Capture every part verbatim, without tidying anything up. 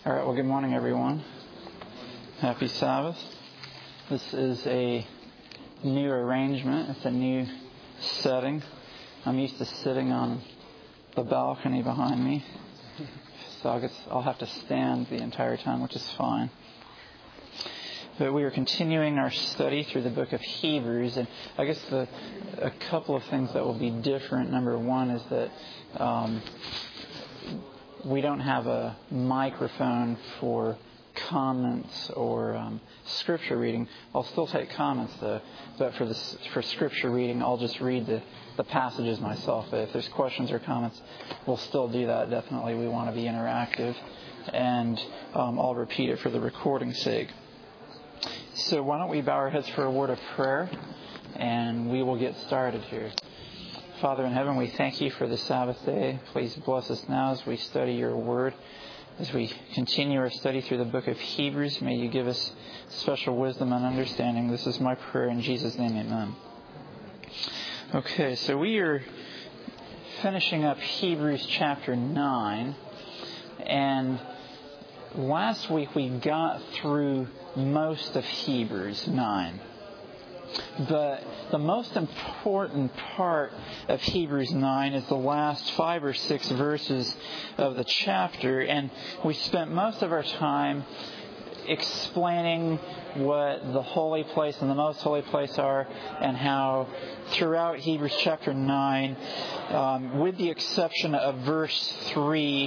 All right, well, good morning, everyone. Happy Sabbath. This is a new arrangement. It's a new setting. I'm used to sitting on the balcony behind me, so I'll, get, I'll have to stand the entire time, which is fine. But we are continuing our study through the book of Hebrews, and I guess the, a couple of things that will be different. Number one is that um, we don't have a microphone for comments or um, scripture reading. I'll still take comments, though, but for the, for scripture reading, I'll just read the, the passages myself. But if there's questions or comments, we'll still do that. Definitely, we want to be interactive, and um, I'll repeat it for the recording's sake. So why don't we bow our heads for a word of prayer, and we will get started here. Father in heaven, we thank you for the Sabbath day. Please bless us now as we study your word. As we continue our study through the book of Hebrews, may you give us special wisdom and understanding. This is my prayer in Jesus' name, amen. Okay, so we are finishing up Hebrews chapter nine. And last week we got through most of Hebrews nine. But the most important part of Hebrews nine is the last five or six verses of the chapter. And we spent most of our time explaining what the holy place and the most holy place are, and how throughout Hebrews chapter nine, um, with the exception of verse three,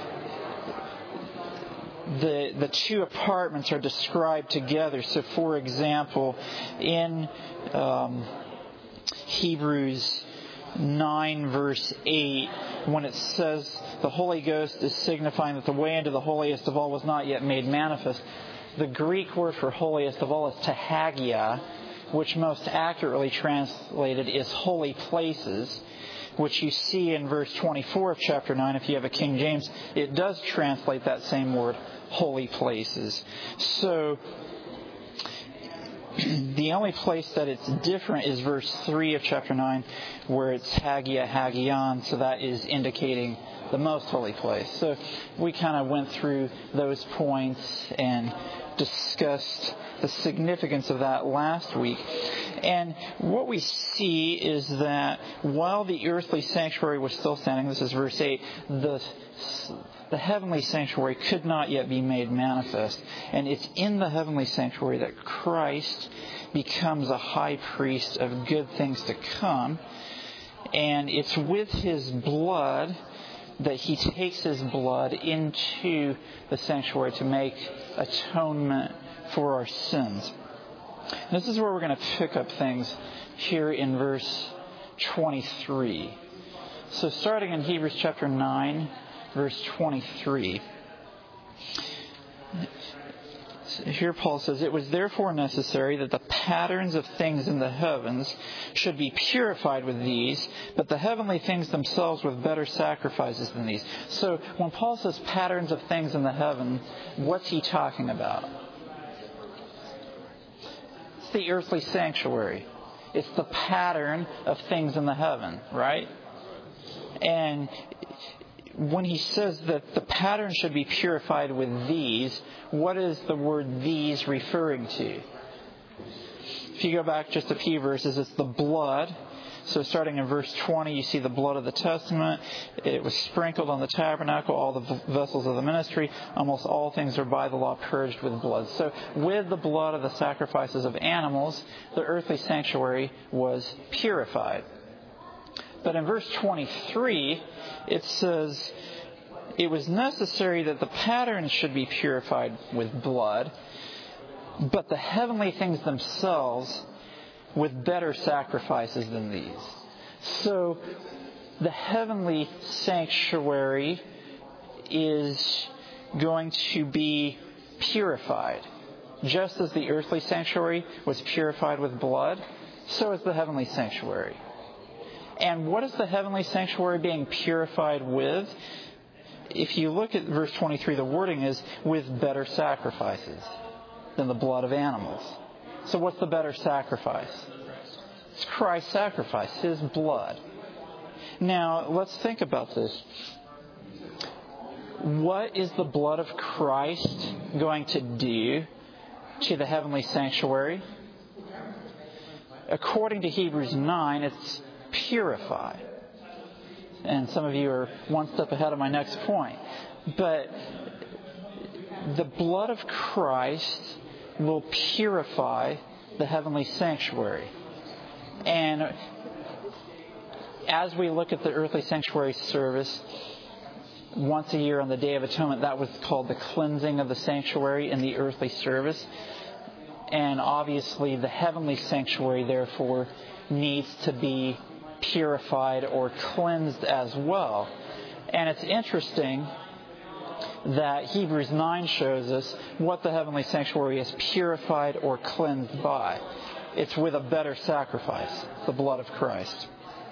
The the two apartments are described together. So, for example, in um, Hebrews nine, verse eight, when it says the Holy Ghost is signifying that the way into the holiest of all was not yet made manifest, the Greek word for holiest of all is tahagia, which most accurately translated is holy places, which you see in verse twenty-four of chapter nine. If you have a King James, it does translate that same word, holy places. So the only place that it's different is verse three of chapter nine, where it's hagia, hagion, so that is indicating the most holy place. So we kind of went through those points and discussed the significance of that last week. And what we see is that while the earthly sanctuary was still standing, this is verse eight, the the heavenly sanctuary could not yet be made manifest. And it's in the heavenly sanctuary that Christ becomes a high priest of good things to come. And it's with his blood that he takes his blood into the sanctuary to make atonement for our sins. This is where we're going to pick up things here in verse twenty-three. So starting in Hebrews chapter nine, verse twenty-three. Here Paul says, "It was therefore necessary that the patterns of things in the heavens should be purified with these, but the heavenly things themselves with better sacrifices than these." So when Paul says patterns of things in the heaven, what's he talking about? It's the earthly sanctuary. It's the pattern of things in the heaven, right? And when he says that the pattern should be purified with these, what is the word these referring to? If you go back just a few verses, it's the blood. So starting in verse twenty, you see the blood of the testament. It was sprinkled on the tabernacle, all the vessels of the ministry. Almost all things are by the law purged with blood. So with the blood of the sacrifices of animals, the earthly sanctuary was purified. But in verse twenty-three, it says, "It was necessary that the patterns should be purified with blood, but the heavenly things themselves with better sacrifices than these." So the heavenly sanctuary is going to be purified. Just as the earthly sanctuary was purified with blood, so is the heavenly sanctuary. And what is the heavenly sanctuary being purified with? If you look at verse twenty-three, the wording is with better sacrifices than the blood of animals. So what's the better sacrifice? It's Christ's sacrifice, his blood. Now, let's think about this. what is the blood of Christ going to do to the heavenly sanctuary? According to Hebrews nine, it's purify. And some of you are one step ahead of my next point. But the blood of Christ will purify the heavenly sanctuary. And as we look at the earthly sanctuary service, once a year on the Day of Atonement, that was called the cleansing of the sanctuary in the earthly service. And obviously the heavenly sanctuary, therefore, needs to be purified or cleansed as well. And it's interesting that Hebrews nine shows us what the heavenly sanctuary is purified or cleansed by. It's with a better sacrifice, the blood of Christ.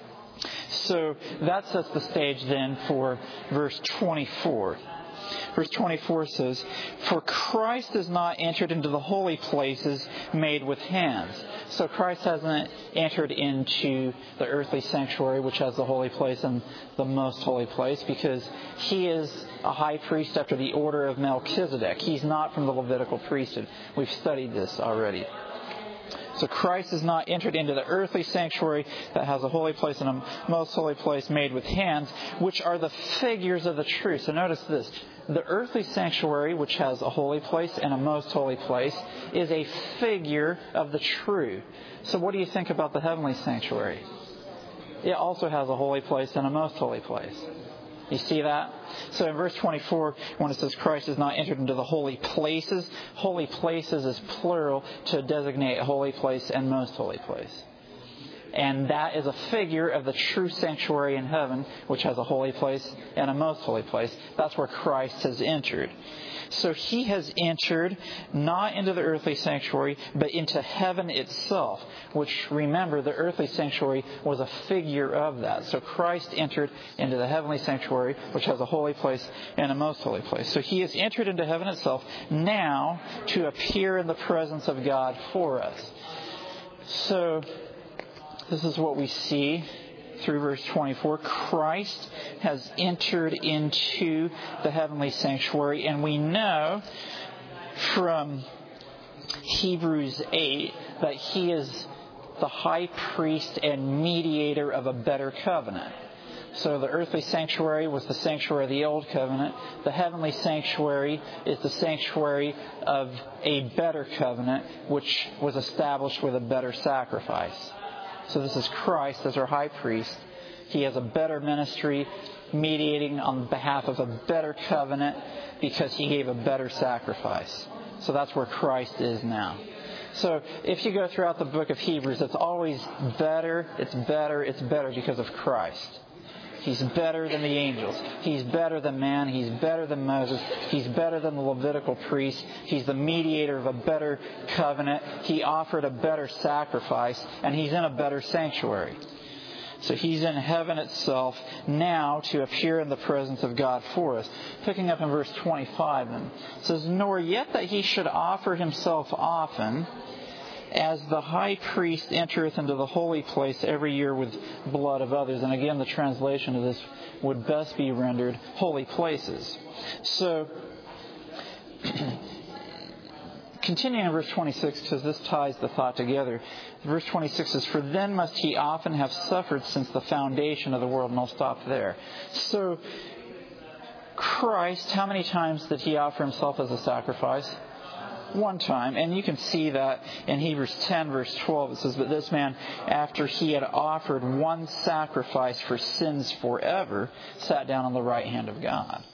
So that sets the stage then for verse twenty-four. Verse twenty-four says, "For Christ has not entered into the holy places made with hands." So Christ hasn't entered into the earthly sanctuary, which has the holy place and the most holy place, because he is a high priest after the order of Melchizedek. He's not from the Levitical priesthood. We've studied this already. So Christ has not entered into the earthly sanctuary that has a holy place and a most holy place made with hands, which are the figures of the true. So notice this. The earthly sanctuary, which has a holy place and a most holy place, is a figure of the true. So what do you think about the heavenly sanctuary? It also has a holy place and a most holy place. You see that? So in verse twenty-four, when it says Christ has not entered into the holy places, holy places is plural to designate holy place and most holy place. And that is a figure of the true sanctuary in heaven, which has a holy place and a most holy place. That's where Christ has entered. So he has entered not into the earthly sanctuary, but into heaven itself, which, remember, the earthly sanctuary was a figure of that. So Christ entered into the heavenly sanctuary, which has a holy place and a most holy place. So he has entered into heaven itself now to appear in the presence of God for us. So this is what we see through verse twenty-four. Christ has entered into the heavenly sanctuary, and we know from Hebrews eight that he is the high priest and mediator of a better covenant. So the earthly sanctuary was the sanctuary of the old covenant. The heavenly sanctuary is the sanctuary of a better covenant, which was established with a better sacrifice. So this is Christ as our high priest. He has a better ministry, mediating on behalf of a better covenant because he gave a better sacrifice. So that's where Christ is now. So if you go throughout the book of Hebrews, it's always better, it's better, it's better because of Christ. He's better than the angels. He's better than man. He's better than Moses. He's better than the Levitical priest. He's the mediator of a better covenant. He offered a better sacrifice, and he's in a better sanctuary. So he's in heaven itself now to appear in the presence of God for us. Picking up in verse twenty-five, then, it says, "Nor yet that he should offer himself often, as the high priest entereth into the holy place every year with blood of others." And again, the translation of this would best be rendered holy places. So, continuing in verse twenty-six, because this ties the thought together. Verse twenty-six says, "For then must he often have suffered since the foundation of the world." And I'll stop there. So, Christ, how many times did he offer himself as a sacrifice? One time. And you can see that in Hebrews ten, verse twelve. It says, "But this man, after he had offered one sacrifice for sins forever, sat down on the right hand of God."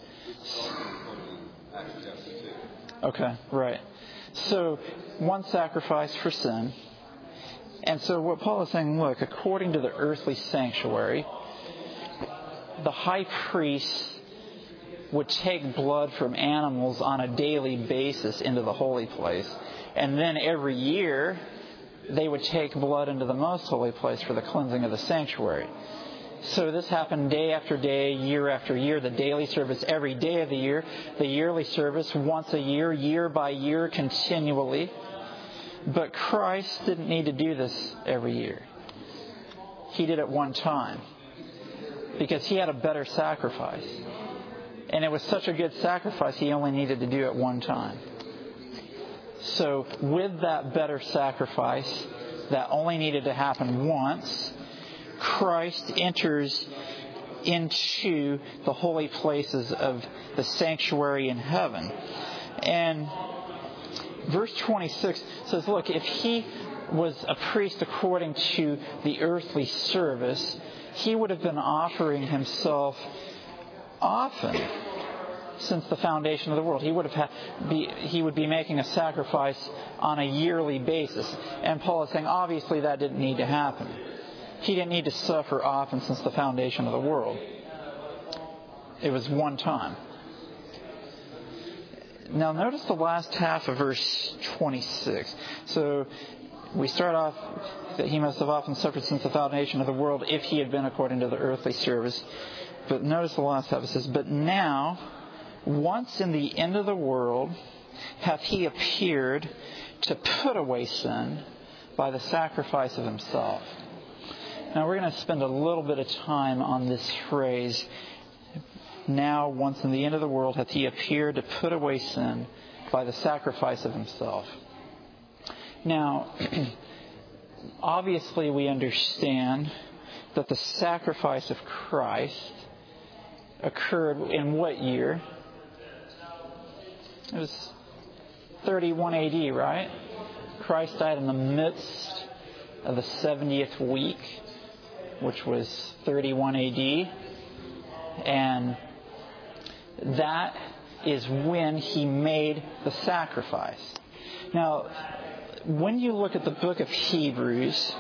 Okay, right. So, one sacrifice for sin. And so what Paul is saying, look, according to the earthly sanctuary, the high priest would take blood from animals on a daily basis into the holy place. And then every year, they would take blood into the most holy place for the cleansing of the sanctuary. So this happened day after day, year after year, the daily service every day of the year, the yearly service once a year, year by year, continually. But Christ didn't need to do this every year. He did it one time because he had a better sacrifice. And it was such a good sacrifice, he only needed to do it one time. So with that better sacrifice that only needed to happen once, Christ enters into the holy places of the sanctuary in heaven. And verse twenty-six says, look, if he was a priest according to the earthly service, he would have been offering himself often since the foundation of the world. He would have had, be, he would be making a sacrifice on a yearly basis. And Paul is saying, obviously that didn't need to happen. He didn't need to suffer often since the foundation of the world. It was one time. Now notice the last half of verse twenty-six. So we start off that he must have often suffered since the foundation of the world if he had been according to the earthly service. But notice the last half. It says, but now, once in the end of the world, hath he appeared to put away sin by the sacrifice of himself. Now we're going to spend a little bit of time on this phrase. Now, once in the end of the world, hath he appeared to put away sin by the sacrifice of himself. Now, obviously we understand that the sacrifice of Christ occurred in what year? It was thirty-one A D, right? Christ died in the midst of the seventieth week, which was thirty-one A D. And that is when he made the sacrifice. Now, when you look at the book of Hebrews,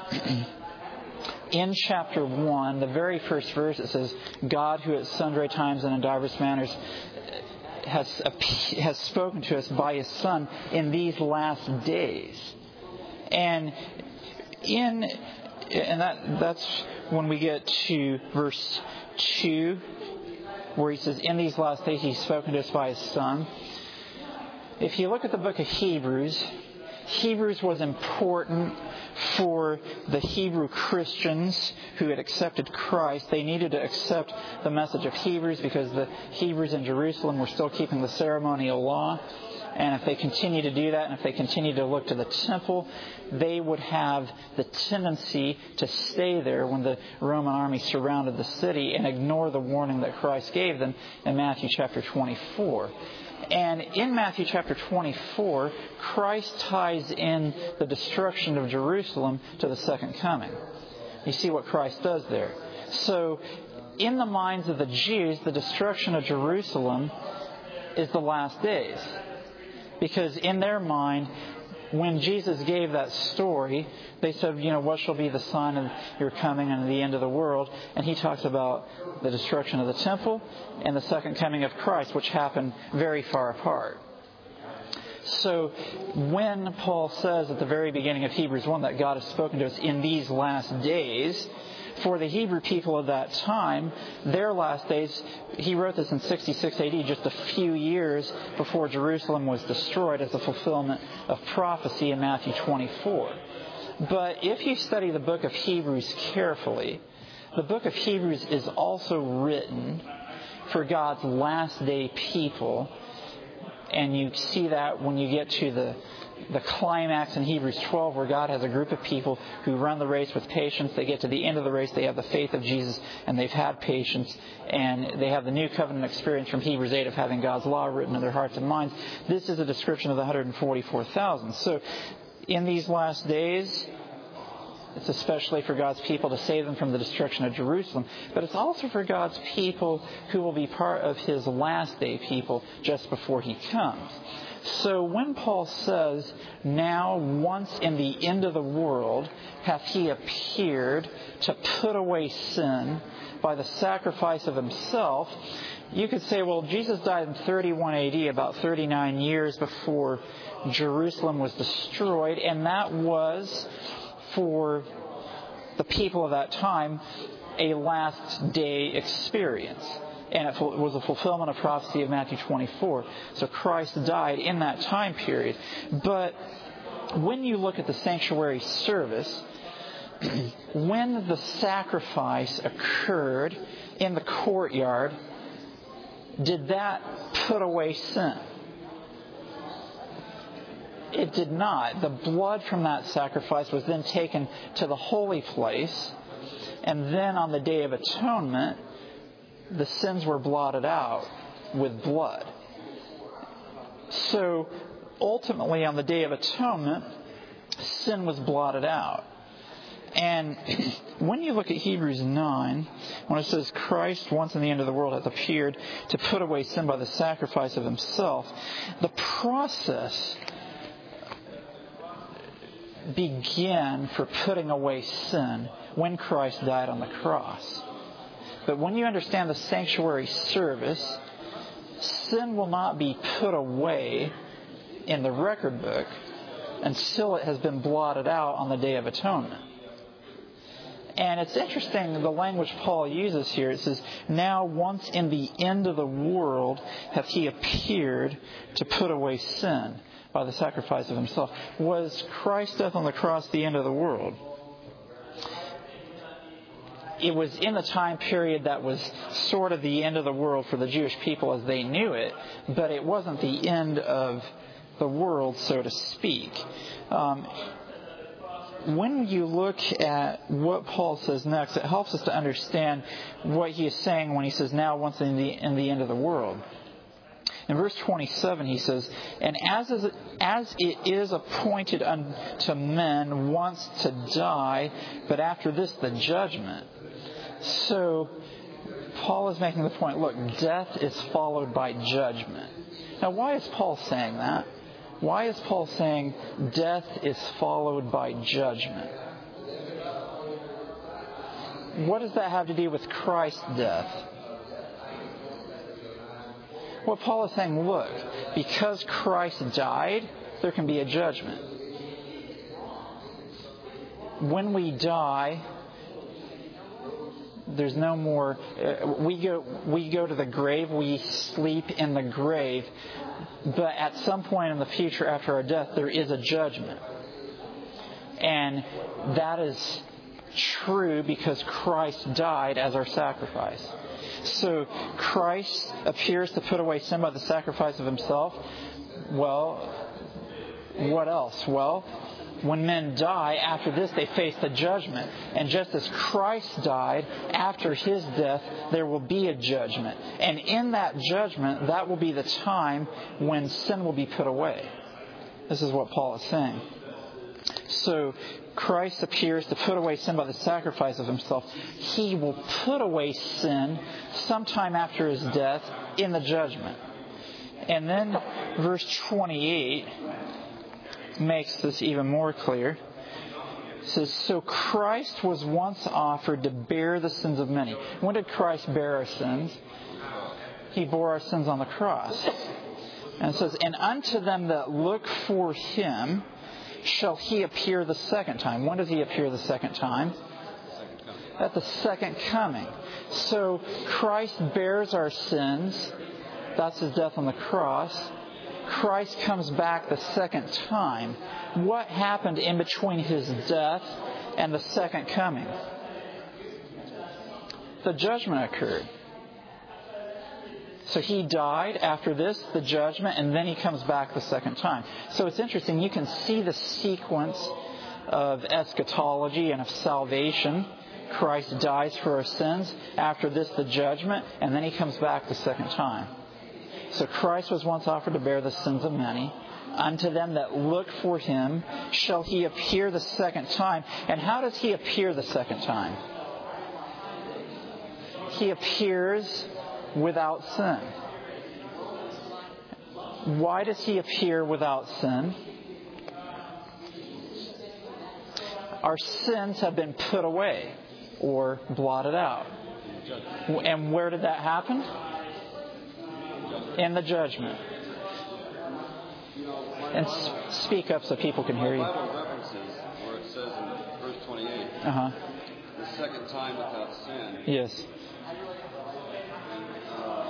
in chapter one, the very first verse, it says, God, who at sundry times and in divers manners has has spoken to us by his Son in these last days. And in and that that's when we get to verse two, where he says, in these last days he's spoken to us by his Son. If you look at the book of Hebrews, Hebrews was important for the Hebrew Christians who had accepted Christ. They needed to accept the message of Hebrews because the Hebrews in Jerusalem were still keeping the ceremonial law. And if they continue to do that, and if they continue to look to the temple, they would have the tendency to stay there when the Roman army surrounded the city and ignore the warning that Christ gave them in Matthew chapter twenty-four. And in Matthew chapter twenty-four, Christ ties in the destruction of Jerusalem to the second coming. You see what Christ does there. So, in the minds of the Jews, the destruction of Jerusalem is the last days. Because in their mind, when Jesus gave that story, they said, you know, what shall be the sign of your coming and the end of the world? And he talks about the destruction of the temple and the second coming of Christ, which happened very far apart. So when Paul says at the very beginning of Hebrews one that God has spoken to us in these last days, for the Hebrew people of that time, their last days, he wrote this in sixty-six A D, just a few years before Jerusalem was destroyed as a fulfillment of prophecy in Matthew twenty-four. But if you study the book of Hebrews carefully, the book of Hebrews is also written for God's last day people. And you see that when you get to the the climax in Hebrews twelve, where God has a group of people who run the race with patience. They get to the end of the race, they have the faith of Jesus, and they've had patience, and they have the new covenant experience from Hebrews eight of having God's law written in their hearts and minds. This is a description of the one hundred forty-four thousand. So, in these last days, it's especially for God's people to save them from the destruction of Jerusalem, but it's also for God's people who will be part of his last day people just before he comes. So when Paul says, now once in the end of the world hath he appeared to put away sin by the sacrifice of himself, you could say, well, Jesus died in thirty-one A D, about thirty-nine years before Jerusalem was destroyed, and that was, for the people of that time, a last day experience. And it was a fulfillment of prophecy of Matthew twenty-four. So Christ died in that time period. But when you look at the sanctuary service, when the sacrifice occurred in the courtyard, did that put away sin? It did not. The blood from that sacrifice was then taken to the holy place, and then on the Day of Atonement, the sins were blotted out with blood. So ultimately, on the Day of Atonement, sin was blotted out. And when you look at Hebrews nine, when it says Christ once in the end of the world hath appeared to put away sin by the sacrifice of himself, the process began for putting away sin when Christ died on the cross. But when you understand the sanctuary service, sin will not be put away in the record book until it has been blotted out on the Day of Atonement. And it's interesting, the language Paul uses here. It says, now once in the end of the world hath he appeared to put away sin by the sacrifice of himself. Was Christ's death on the cross the end of the world? It was in the time period that was sort of the end of the world for the Jewish people as they knew it, but it wasn't the end of the world, so to speak. Um, when you look at what Paul says next, it helps us to understand what he is saying when he says, now once in the, in the end of the world. In verse twenty-seven, he says, and as is, as it is appointed unto men once to die, but after this the judgment. So Paul is making the point, look, death is followed by judgment. Now, why is Paul saying that? Why is Paul saying death is followed by judgment? What does that have to do with Christ's death? What Paul is saying, look, because Christ died, there can be a judgment. When we die, there's no more. Uh, we go. We go to the grave. We sleep in the grave. But at some point in the future, after our death, there is a judgment, and that is true because Christ died as our sacrifice. So Christ appears to put away sin by the sacrifice of himself. Well, what else? Well, when men die, after this they face the judgment. And just as Christ died, after his death, there will be a judgment. And in that judgment, that will be the time when sin will be put away. This is what Paul is saying. So Christ appears to put away sin by the sacrifice of himself. He will put away sin sometime after his death in the judgment. And then verse twenty-eight makes this even more clear. It says, so Christ was once offered to bear the sins of many. When did Christ bear our sins? He bore our sins on the cross. And it says, and unto them that look for him shall he appear the second time. When does he appear the second time? At the second coming. So Christ bears our sins. That's his death on the cross. Christ comes back the second time. What happened in between his death and the second coming? The judgment occurred. So he died, after this, the judgment, and then he comes back the second time. So it's interesting, you can see the sequence of eschatology and of salvation. Christ dies for our sins, after this the judgment, and then he comes back the second time. So Christ was once offered to bear the sins of many. Unto them that look for him shall he appear the second time. And how does he appear the second time? He appears without sin. Why does he appear without sin? Our sins have been put away or blotted out. And where did that happen? In the judgment. And speak up so people can hear you. The Bible references where it says in verse twenty-eight, uh-huh. the second time without sin. Yes. Uh,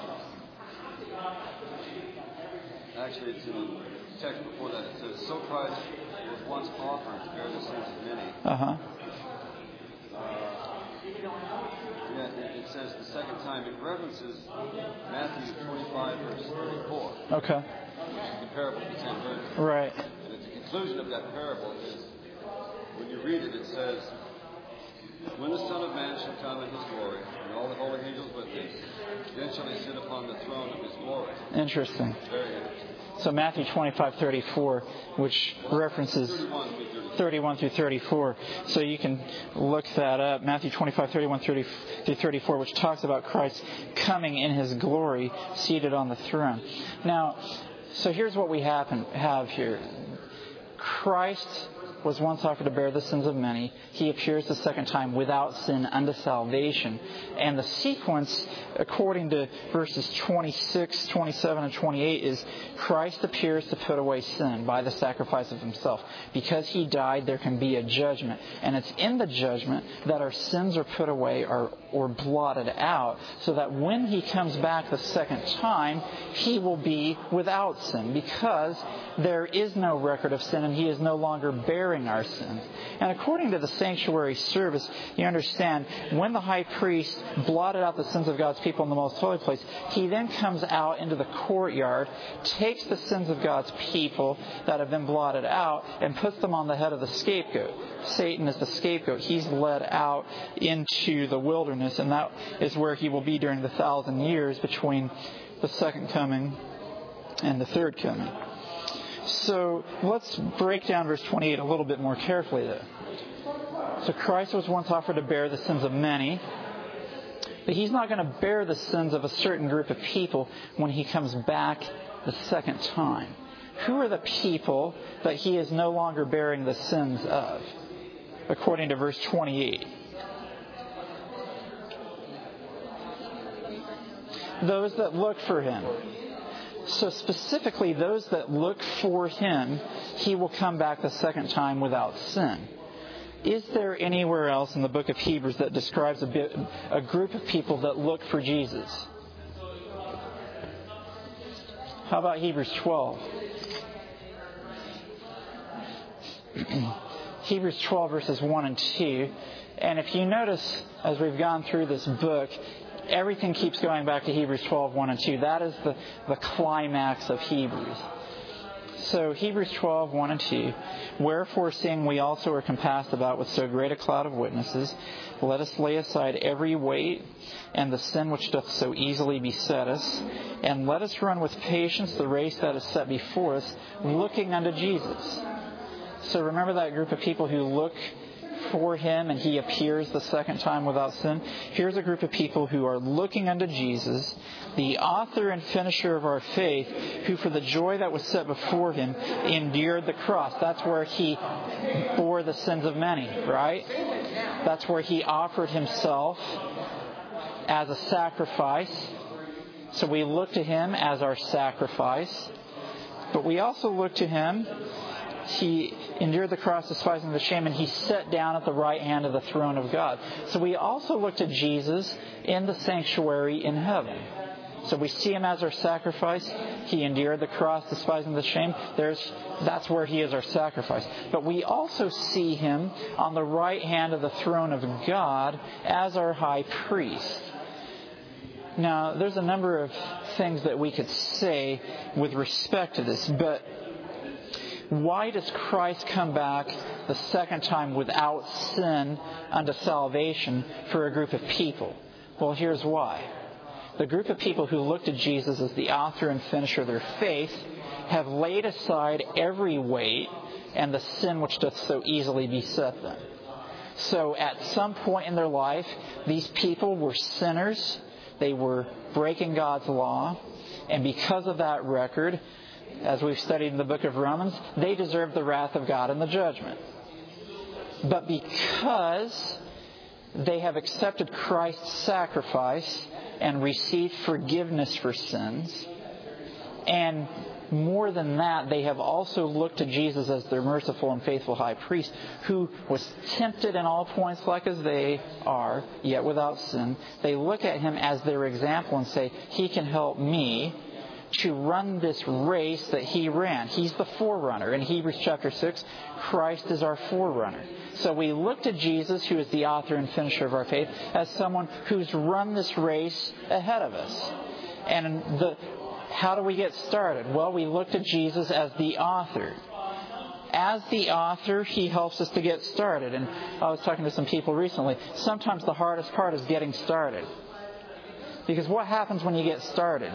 actually, it's in the text before that. It says, so Christ was once offered to bear the sins of many. Uh-huh. Uh, yeah, it, it says the second time, it references Matthew twenty-five, verse thirty-four. Okay. Which is the parable of the ten virgins. Right. And at the conclusion of that parable is, when you read it, it says, when the Son of Man shall come in his glory, and all the holy angels with him, then shall he sit upon the throne of his glory. Interesting. Very interesting. So Matthew twenty-five thirty-four, which references thirty-one through thirty-four. So you can look that up. Matthew twenty-five, thirty-one through thirty-four, which talks about Christ coming in his glory, seated on the throne. Now, so here's what we happen, have here. Christ was once offered to bear the sins of many. He appears the second time without sin unto salvation. And the sequence, according to verses twenty-six, twenty-seven, and twenty-eight, is Christ appears to put away sin by the sacrifice of himself. Because he died, there can be a judgment. And it's in the judgment that our sins are put away or, or blotted out, so that when he comes back the second time, he will be without sin. Because there is no record of sin, and he is no longer bearing our sins. And according to the sanctuary service, you understand, when the high priest blotted out the sins of God's people in the most holy place, he then comes out into the courtyard, takes the sins of God's people that have been blotted out, and puts them on the head of the scapegoat. Satan is the scapegoat. He's led out into the wilderness, and that is where he will be during the thousand years between the second coming and the third coming. So let's break down verse twenty-eight a little bit more carefully, though. So Christ was once offered to bear the sins of many, but he's not going to bear the sins of a certain group of people when he comes back the second time. Who are the people that he is no longer bearing the sins of? According to verse twenty-eight. Those that look for him. So specifically, those that look for him, he will come back the second time without sin. Is there anywhere else in the book of Hebrews that describes a, bit, a group of people that look for Jesus? How about Hebrews twelve? Hebrews twelve, verses one and two. And if you notice, as we've gone through this book, everything keeps going back to Hebrews twelve, one and two. That is the, the climax of Hebrews. So Hebrews twelve, one and two. Wherefore, seeing we also are compassed about with so great a cloud of witnesses, let us lay aside every weight and the sin which doth so easily beset us, and let us run with patience the race that is set before us, looking unto Jesus. So remember that group of people who look for him and he appears the second time without sin? Here's a group of people who are looking unto Jesus, the author and finisher of our faith, who for the joy that was set before him endured the cross. That's where he bore the sins of many, right? That's where he offered himself as a sacrifice. So we look to him as our sacrifice. But we also look to him. He endured the cross, despising the shame, and he sat down at the right hand of the throne of God. So we also look to Jesus in the sanctuary in heaven. So we see him as our sacrifice. He endured the cross, despising the shame. There's, that's where he is our sacrifice. But we also see him on the right hand of the throne of God as our high priest. Now, there's a number of things that we could say with respect to this, but why does Christ come back the second time without sin unto salvation for a group of people? Well, here's why. The group of people who look to Jesus as the author and finisher of their faith have laid aside every weight and the sin which doth so easily beset them. So at some point in their life, these people were sinners. They were breaking God's law. And because of that record, as we've studied in the book of Romans, they deserve the wrath of God and the judgment. But because they have accepted Christ's sacrifice and received forgiveness for sins, and more than that, they have also looked to Jesus as their merciful and faithful high priest, who was tempted in all points like as they are, yet without sin. They look at him as their example and say, he can help me. to run this race that he ran. He's the forerunner. In Hebrews chapter six, Christ is our forerunner. So we look to Jesus, who is the author and finisher of our faith, as someone who's run this race ahead of us. And the, how do we get started? Well, we look to Jesus as the author. As the author, he helps us to get started. And I was talking to some people recently. Sometimes the hardest part is getting started. Because what happens when you get started?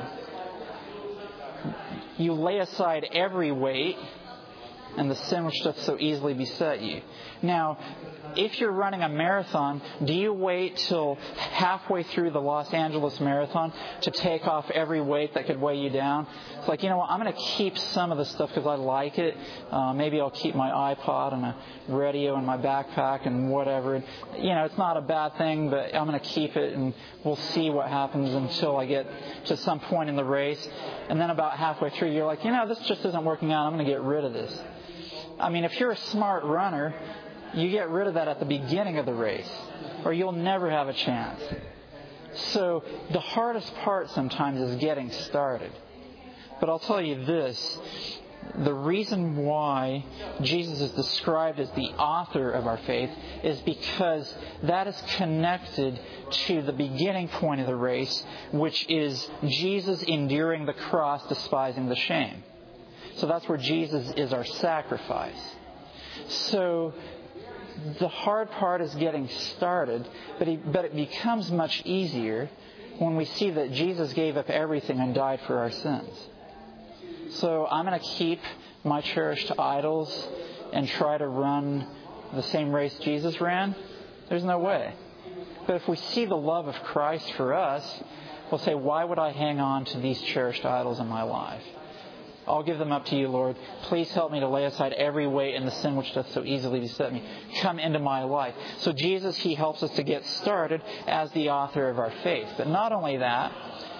You lay aside every weight and the sin which doth so easily beset you. Now, if you're running a marathon, do you wait till halfway through the Los Angeles Marathon to take off every weight that could weigh you down? It's like, you know what, I'm going to keep some of the stuff because I like it. Uh, maybe I'll keep my iPod and a radio in my backpack and whatever. You know, it's not a bad thing, but I'm going to keep it and we'll see what happens until I get to some point in the race. And then about halfway through, you're like, you know, this just isn't working out. I'm going to get rid of this. I mean, if you're a smart runner, you get rid of that at the beginning of the race, or you'll never have a chance. So the hardest part sometimes is getting started. But I'll tell you this, the reason why Jesus is described as the author of our faith is because that is connected to the beginning point of the race, which is Jesus enduring the cross, despising the shame. So that's where Jesus is our sacrifice. So the hard part is getting started, but, he, but it becomes much easier when we see that Jesus gave up everything and died for our sins. So I'm going to keep my cherished idols and try to run the same race Jesus ran? There's no way. But if we see the love of Christ for us, we'll say, why would I hang on to these cherished idols in my life? I'll give them up to you, Lord. Please help me to lay aside every weight and the sin which doth so easily beset me. Come into my life. So Jesus, he helps us to get started as the author of our faith. But not only that,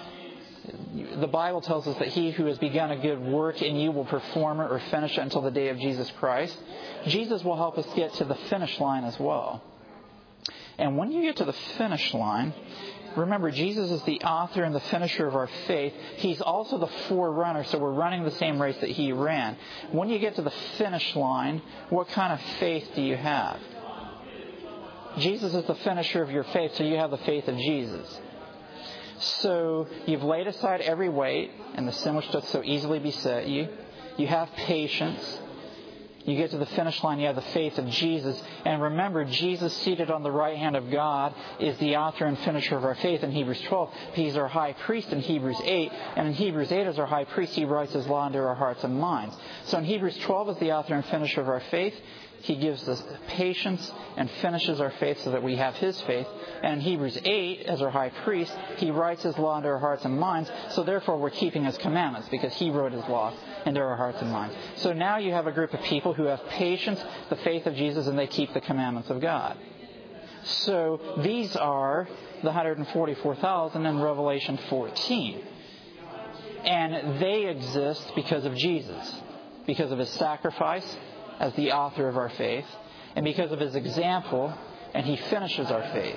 the Bible tells us that he who has begun a good work in you will perform it or finish it until the day of Jesus Christ. Jesus will help us get to the finish line as well. And when you get to the finish line, remember, Jesus is the author and the finisher of our faith. He's also the forerunner, so we're running the same race that he ran. When you get to the finish line, what kind of faith do you have? Jesus is the finisher of your faith, so you have the faith of Jesus. So you've laid aside every weight and the sin which doth so easily beset you. You have patience. You get to the finish line, you have the faith of Jesus. And remember, Jesus seated on the right hand of God is the author and finisher of our faith in Hebrews twelve. He's our high priest in Hebrews eight. And in Hebrews eight, as our high priest, he writes his law into our hearts and minds. So in Hebrews twelve, as the author and finisher of our faith, he gives us patience and finishes our faith so that we have his faith. And in Hebrews eight, as our high priest, he writes his law into our hearts and minds. So therefore, we're keeping his commandments because he wrote his law into our hearts and minds. So now you have a group of people who have patience, the faith of Jesus, and they keep the commandments of God. So these are the one hundred forty-four thousand in Revelation fourteen. And they exist because of Jesus, because of his sacrifice as the author of our faith, and because of his example, and he finishes our faith.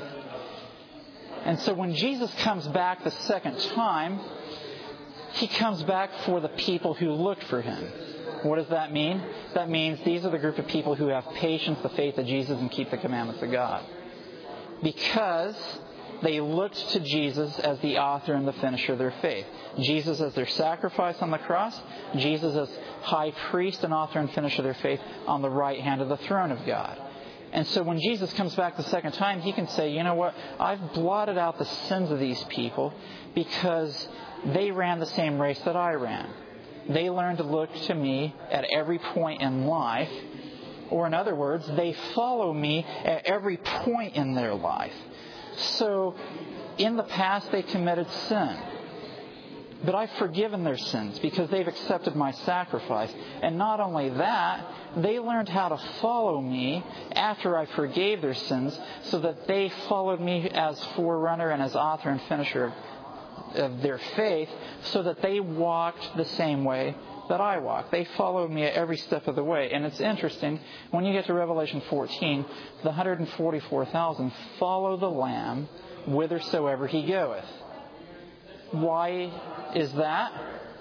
And so when Jesus comes back the second time, he comes back for the people who looked for him. What does that mean? That means these are the group of people who have patience, the faith of Jesus, and keep the commandments of God. Because they looked to Jesus as the author and the finisher of their faith. Jesus as their sacrifice on the cross. Jesus as high priest and author and finisher of their faith on the right hand of the throne of God. And so when Jesus comes back the second time, he can say, you know what? I've blotted out the sins of these people because they ran the same race that I ran. They learned to look to me at every point in life. Or in other words, they follow me at every point in their life. So, in the past, they committed sin. But I've forgiven their sins because they've accepted my sacrifice. And not only that, they learned how to follow me after I forgave their sins so that they followed me as forerunner and as author and finisher of their faith so that they walked the same way that I walk. They followed me at every step of the way. And it's interesting, when you get to Revelation fourteen, the one hundred forty-four thousand follow the Lamb whithersoever he goeth. Why is that?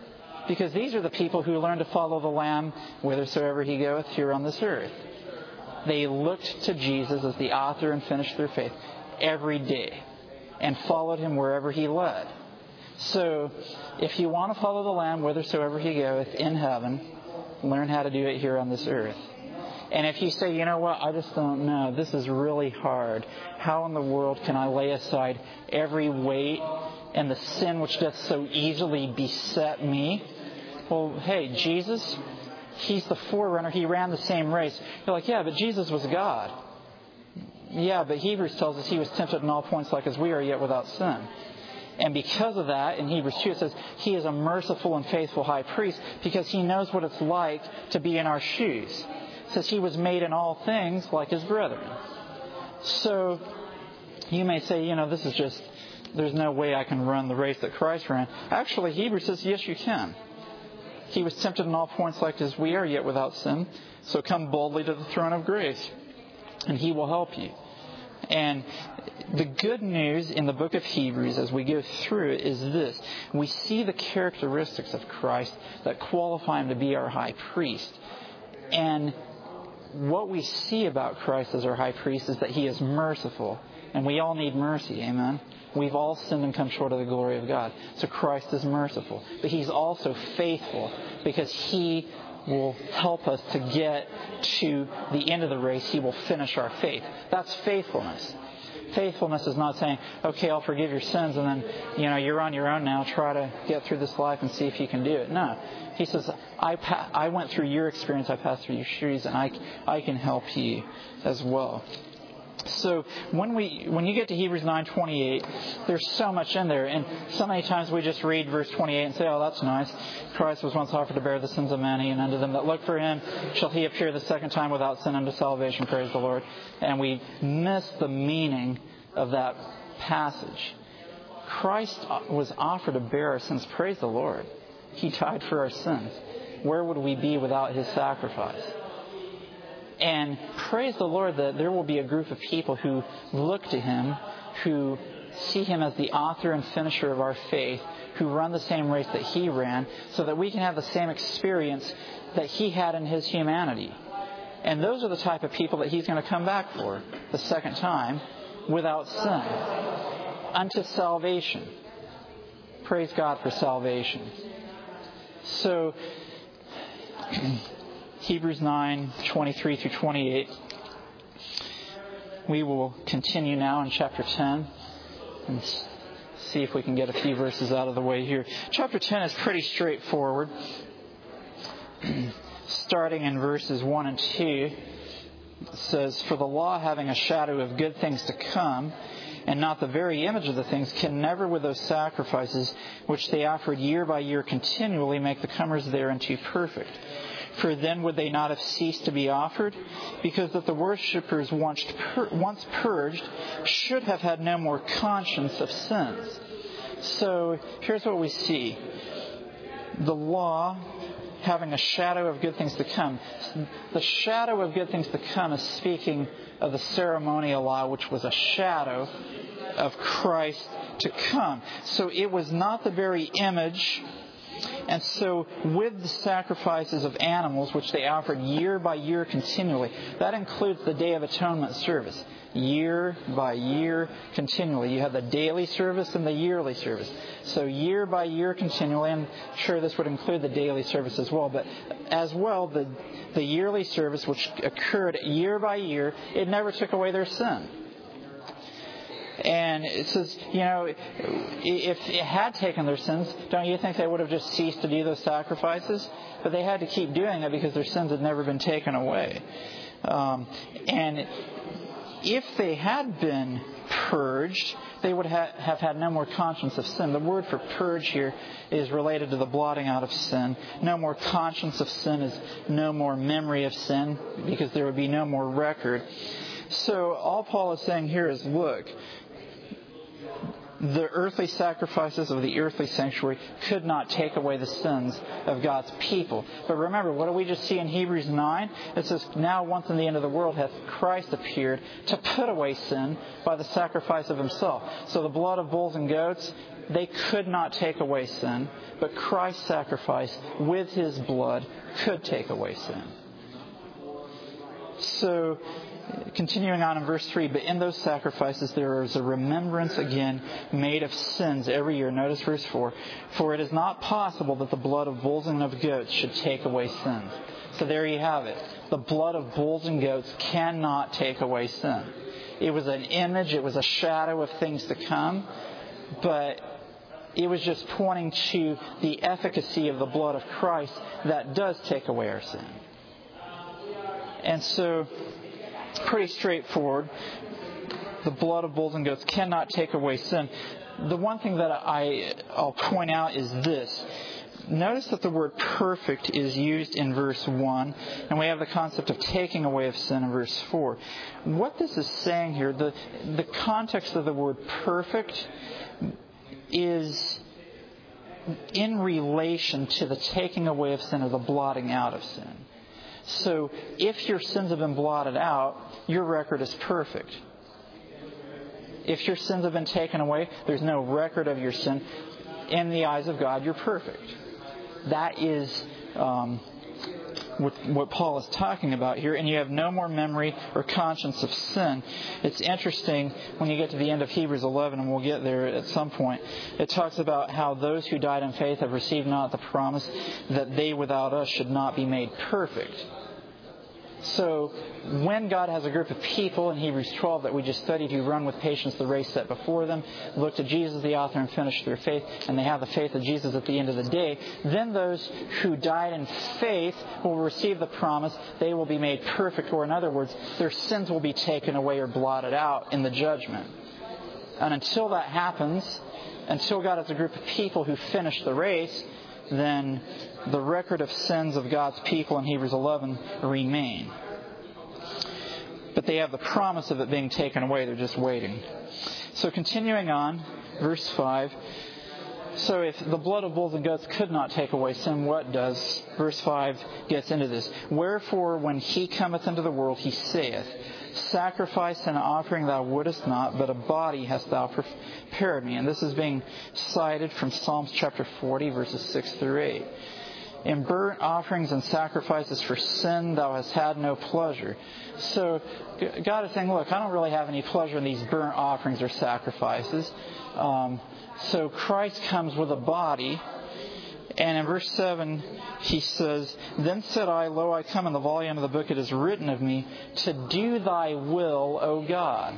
Because these are the people who learn to follow the Lamb whithersoever he goeth here on this earth. They looked to Jesus as the author and finisher of their faith every day and followed him wherever he led. So, if you want to follow the Lamb whithersoever he goeth in heaven, learn how to do it here on this earth. And if you say, you know what, I just don't know, this is really hard. How in the world can I lay aside every weight and the sin which doth so easily beset me? Well, hey, Jesus, he's the forerunner. He ran the same race. You're like, yeah, but Jesus was God. Yeah, but Hebrews tells us he was tempted in all points like as we are, yet without sin. And because of that, in Hebrews two, it says he is a merciful and faithful high priest because he knows what it's like to be in our shoes. It says he was made in all things like his brethren. So you may say, you know, this is just, there's no way I can run the race that Christ ran. Actually, Hebrews says, yes, you can. He was tempted in all points like as we are, yet without sin. So come boldly to the throne of grace, and he will help you. And the good news in the book of Hebrews as we go through it is this. We see the characteristics of Christ that qualify him to be our high priest. And what we see about Christ as our high priest is that he is merciful. And we all need mercy, amen? We've all sinned and come short of the glory of God. So Christ is merciful. But he's also faithful because he will help us to get to the end of the race. He will finish our faith. That's faithfulness. Faithfulness is not saying, okay, I'll forgive your sins and then, you know, you're on your own now. Try to get through this life and see if you can do it. No. He says, I pa- I went through your experience. I passed through your shoes, and I, I can help you as well. So when we when you get to Hebrews nine twenty-eight, there's so much in there. And so many times we just read verse twenty-eight and say, oh, that's nice. Christ was once offered to bear the sins of many, and unto them that look for him shall he appear the second time without sin unto salvation. Praise the Lord. And we miss the meaning of that passage. Christ was offered to bear our sins. Praise the Lord. He died for our sins. Where would we be without his sacrifice? And praise the Lord that there will be a group of people who look to him, who see him as the author and finisher of our faith, who run the same race that he ran, so that we can have the same experience that he had in his humanity. And those are the type of people that he's going to come back for the second time without sin, unto salvation. Praise God for salvation. So Hebrews nine twenty-three through twenty-eight. We will continue now in chapter ten and see if we can get a few verses out of the way here. Chapter ten is pretty straightforward. Starting in verses one and two, it says, for the law, having a shadow of good things to come, and not the very image of the things, can never with those sacrifices which they offered year by year continually make the comers thereunto perfect. For then would they not have ceased to be offered? Because that the worshippers once, pur- once purged should have had no more conscience of sins. So here's what we see. The law having a shadow of good things to come. The shadow of good things to come is speaking of the ceremonial law, which was a shadow of Christ to come. So it was not the very image. And so with the sacrifices of animals, which they offered year by year continually, that includes the Day of Atonement service. Year by year continually. You have the daily service and the yearly service. So year by year continually, and sure this would include the daily service as well, but as well the, the yearly service which occurred year by year, it never took away their sin. And it says, you know, if it had taken their sins, don't you think they would have just ceased to do those sacrifices? But they had to keep doing it because their sins had never been taken away. Um, and if they had been purged, they would ha- have had no more conscience of sin. The word for purge here is related to the blotting out of sin. No more conscience of sin is no more memory of sin, because there would be no more record. So all Paul is saying here is, look, the earthly sacrifices of the earthly sanctuary could not take away the sins of God's people. But remember, what do we just see in Hebrews nine? It says, now once in the end of the world hath Christ appeared to put away sin by the sacrifice of himself. So the blood of bulls and goats, they could not take away sin, but Christ's sacrifice with his blood could take away sin. So, continuing on in verse three, but in those sacrifices there is a remembrance again made of sins every year. Notice verse four. For it is not possible that the blood of bulls and of goats should take away sins. So there you have it. The blood of bulls and goats cannot take away sin. It was an image, it was a shadow of things to come, but it was just pointing to the efficacy of the blood of Christ that does take away our sin. And so, pretty straightforward. The blood of bulls and goats cannot take away sin. The one thing that I, I'll point out is this. Notice that the word perfect is used in verse one, and we have the concept of taking away of sin in verse four. What this is saying here, the, the context of the word perfect is in relation to the taking away of sin or the blotting out of sin. So if your sins have been blotted out, your record is perfect. If your sins have been taken away, there's no record of your sin. In the eyes of God, you're perfect. That is um, what, what Paul is talking about here. And you have no more memory or conscience of sin. It's interesting when you get to the end of Hebrews eleven, and we'll get there at some point. It talks about how those who died in faith have received not the promise that they without us should not be made perfect. So when God has a group of people in Hebrews twelve that we just studied who run with patience the race set before them, look to Jesus, the author and finisher of their faith, and they have the faith of Jesus at the end of the day, then those who died in faith will receive the promise. They will be made perfect, or in other words, their sins will be taken away or blotted out in the judgment. And until that happens, until God has a group of people who finish the race, then the record of sins of God's people in Hebrews eleven remain. But they have the promise of it being taken away. They're just waiting. So continuing on, verse five. So if the blood of bulls and goats could not take away sin, what does? Verse five gets into this. Wherefore, when he cometh into the world, he saith, Sacrifice and offering thou wouldest not, but a body hast thou prepared me. And this is being cited from Psalms chapter forty, verses six through eight. In burnt offerings and sacrifices for sin thou hast had no pleasure. So God is saying, look, I don't really have any pleasure in these burnt offerings or sacrifices. Um, so Christ comes with a body. And in verse seven, he says, Then said I, Lo, I come in the volume of the book, it is written of me, to do thy will, O God.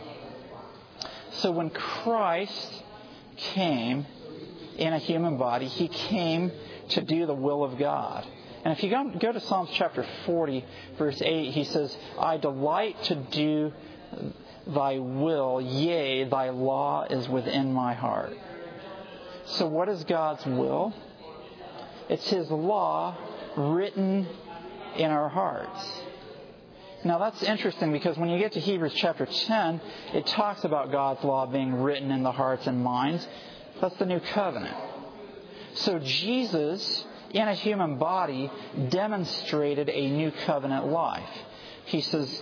So when Christ came in a human body, he came to do the will of God. And if you go, go to Psalms chapter forty, verse eight, he says, I delight to do thy will, yea, thy law is within my heart. So what is God's will? It's his law written in our hearts. Now that's interesting because when you get to Hebrews chapter ten, it talks about God's law being written in the hearts and minds. That's the new covenant. So Jesus, in a human body, demonstrated a new covenant life. He says,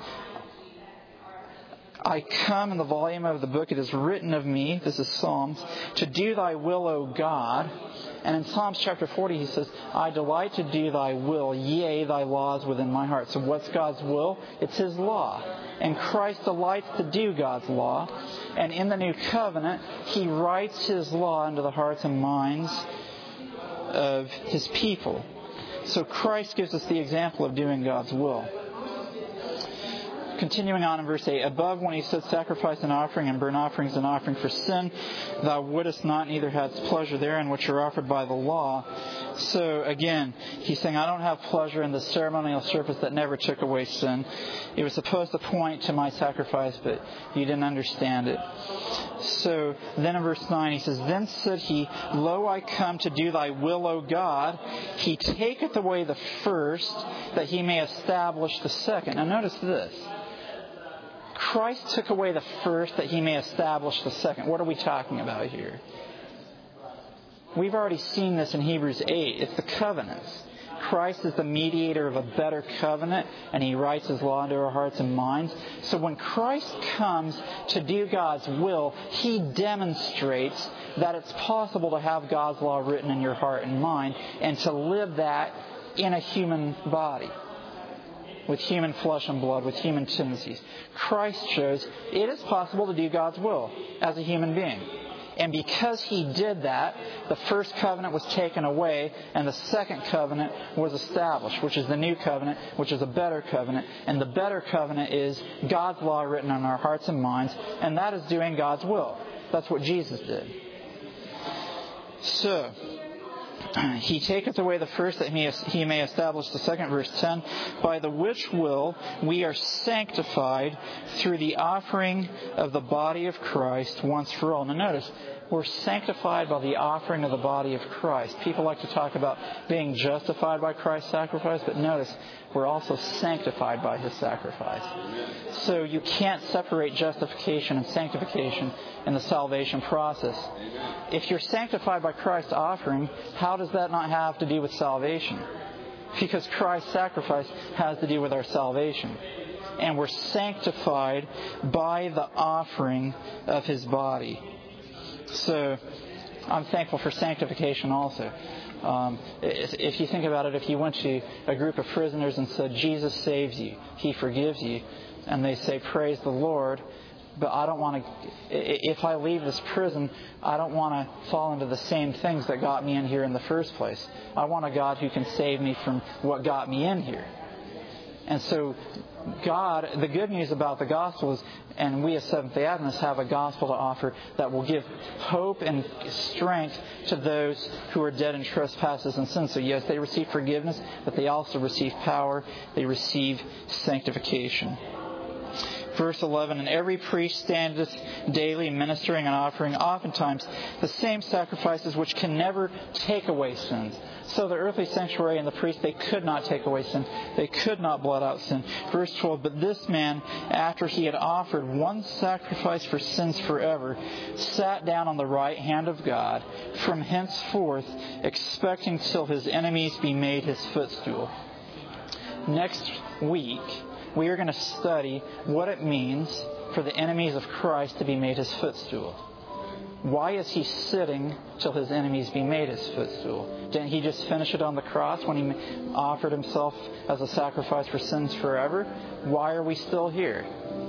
I come in the volume of the book, it is written of me, this is Psalms, to do thy will, O God. And in Psalms chapter forty, he says, I delight to do thy will, yea, thy law is within my heart. So what's God's will? It's his law. And Christ delights to do God's law. And in the new covenant, he writes his law into the hearts and minds of his people. So Christ gives us the example of doing God's will. Continuing on in verse eight, above when he said sacrifice and offering and burnt offerings and offering for sin, thou wouldest not, neither hadst pleasure therein, which are offered by the law. So again, he's saying, I don't have pleasure in the ceremonial service that never took away sin. It was supposed to point to my sacrifice, but you didn't understand it. So then in verse nine, he says, Then said he, Lo, I come to do thy will, O God. He taketh away the first, that he may establish the second. Now notice this. Christ took away the first that he may establish the second. What are we talking about here? We've already seen this in Hebrews eight. It's the covenants. Christ is the mediator of a better covenant, and he writes his law into our hearts and minds. So when Christ comes to do God's will, he demonstrates that it's possible to have God's law written in your heart and mind and to live that in a human body, with human flesh and blood, with human tendencies. Christ shows it is possible to do God's will as a human being. And because he did that, the first covenant was taken away and the second covenant was established, which is the new covenant, which is a better covenant. And the better covenant is God's law written on our hearts and minds, and that is doing God's will. That's what Jesus did. So, he taketh away the first that he may establish the second. Verse ten, by the which will we are sanctified through the offering of the body of Christ once for all. Now notice, we're sanctified by the offering of the body of Christ. People like to talk about being justified by Christ's sacrifice, but notice, we're also sanctified by his sacrifice. So you can't separate justification and sanctification in the salvation process. If you're sanctified by Christ's offering, how does that not have to do with salvation? Because Christ's sacrifice has to do with our salvation. And we're sanctified by the offering of his body. So I'm thankful for sanctification also. Um, if you think about it, if you went to a group of prisoners and said, Jesus saves you, he forgives you, and they say, praise the Lord, but I don't want to, if I leave this prison, I don't want to fall into the same things that got me in here in the first place. I want a God who can save me from what got me in here. And so God, the good news about the gospel is, and we as Seventh-day Adventists have a gospel to offer that will give hope and strength to those who are dead in trespasses and sins. So yes, they receive forgiveness, but they also receive power. They receive sanctification. Verse eleven, and every priest standeth daily ministering and offering oftentimes the same sacrifices which can never take away sins. So the earthly sanctuary and the priest, they could not take away sin. They could not blot out sin. Verse twelve, but this man, after he had offered one sacrifice for sins forever, sat down on the right hand of God, from henceforth expecting till his enemies be made his footstool. Next week, we are going to study what it means for the enemies of Christ to be made his footstool. Why is he sitting till his enemies be made his footstool? Didn't he just finish it on the cross when he offered himself as a sacrifice for sins forever? Why are we still here?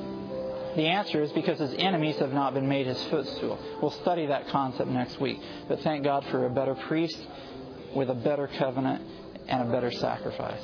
The answer is because his enemies have not been made his footstool. We'll study that concept next week. But thank God for a better priest with a better covenant and a better sacrifice.